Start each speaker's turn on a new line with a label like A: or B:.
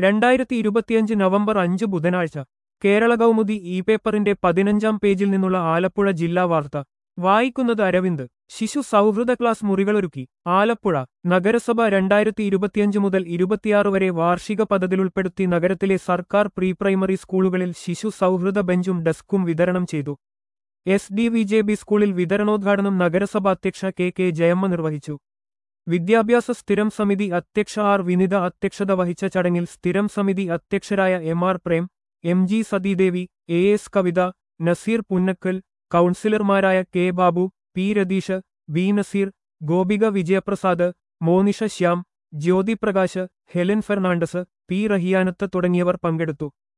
A: 2025 November 5 ബുധനാഴ്ച Kerala Kaumudi E പേപ്പറിന്റെ 15-ാം പേജിൽ നിന്നുള്ള ആലപ്പുഴ ജില്ലാ വാർത്ത വായിക്കുന്നത് അരവിന്ദ്. ശിശു സൗഹൃദ ക്ലാസ് മുറികളൊരുക്കി. ആലപ്പുഴ നഗരസഭ 2025 മുതൽ 26 വരെ വാർഷിക പദ്ധതിയിലുൾപ്പെടുത്തി നഗരത്തിലെ സർക്കാർ പ്രീ പ്രൈമറി സ്കൂളുകളിൽ ശിശു സൗഹൃദ ബെഞ്ചും ഡെസ്കും വിതരണം ചെയ്തു. SDVJB സ്കൂളിൽ വിതരണോദ്ഘാടനം നഗരസഭ അധ്യക്ഷ കെ ജയമ്മ നിർവഹിച്ചു. വിദ്യാഭ്യാസ സ്ഥിരം സമിതി അധ്യക്ഷ ആർ വിനിത അധ്യക്ഷത വഹിച്ച ചടങ്ങിൽ സ്ഥിരം സമിതി അധ്യക്ഷരായ MR Prem, MG Sathidevi, AS കവിത, നസീർ പുന്നക്കൽ, കൗൺസിലർമാരായ K Babu, P Ratheesh, B Naseer, Gopika Vijayaprasad, Monisha Shyam, Jyothi Prakash, Helen Fernandez, P Rahiyanath തുടങ്ങിയവർ പങ്കെടുത്തു.